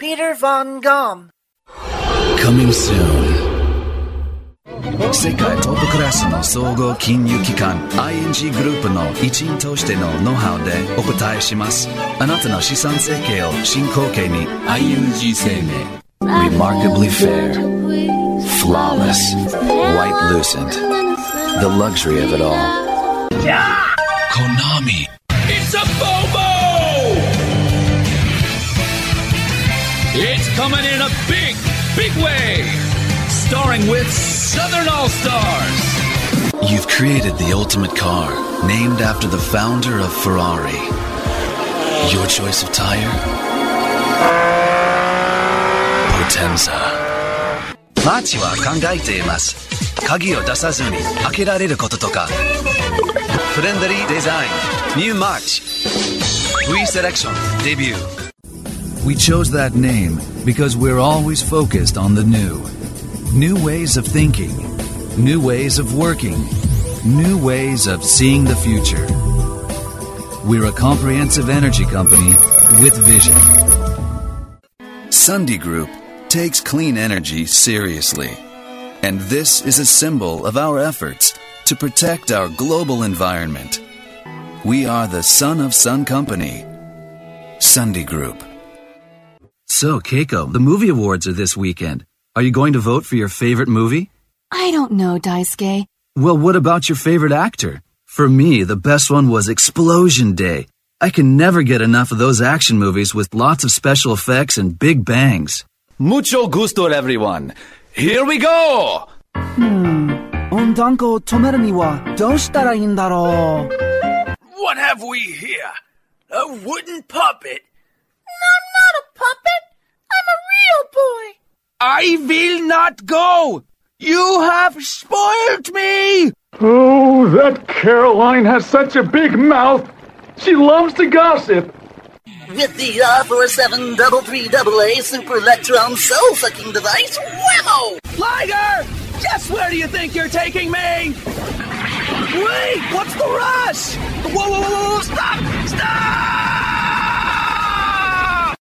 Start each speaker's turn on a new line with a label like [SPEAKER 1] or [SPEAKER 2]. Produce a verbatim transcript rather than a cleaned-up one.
[SPEAKER 1] Peter Von Gom.
[SPEAKER 2] Coming soon. 世界トップクラスの総合金融機関 アイエヌジー グループの一員としてのノウハウでお答えします。あなたの資産設計を進行形に アイエヌジー 生命 Remarkably fair, flawless, white lucent, the luxury of it all. Konami.
[SPEAKER 3] It's a Bobo! It's coming in a big, big way! Starring with Southern All-Stars!
[SPEAKER 2] You've created the ultimate car, named after the founder of Ferrari. Your choice of tire? Potenza. 街は考えています。鍵を出さずに開けられることとか。フレンドリーデザイン New March Reselection Debut. We chose that name because we're always focused on the new. New ways of thinking, new ways of working, new ways of seeing the future. We're a comprehensive energy company with vision. Sundi Group takes clean energy seriously. And this is a symbol of our efforts to protect our global environment. We are the Son of Sun Company. Sundi Group. So, Keiko, the movie awards are this weekend. Are you going to vote for your favorite movie?
[SPEAKER 4] I don't know, Daisuke.
[SPEAKER 2] Well, what about your favorite actor? For me, the best one was Explosion Day. I can never get enough of those action movies with lots of special effects and big bangs. Mucho gusto, everyone. Here we go!
[SPEAKER 5] Hmm. 温暖化を止めるにはどうしたらいいんだろう
[SPEAKER 3] What have we here? A wooden puppet?
[SPEAKER 1] I'm not a puppet. I'm a real boy.
[SPEAKER 3] I will not go! You have spoiled me!
[SPEAKER 6] Oh, that Caroline has such a big mouth. She loves to gossip.
[SPEAKER 1] With the R four seven three three double A Super Electron soul-sucking device, whammo!
[SPEAKER 3] Liger! Just where do you think you're taking me? Wait, what's the rush? Whoa, whoa, whoa, whoa, stop! Stop!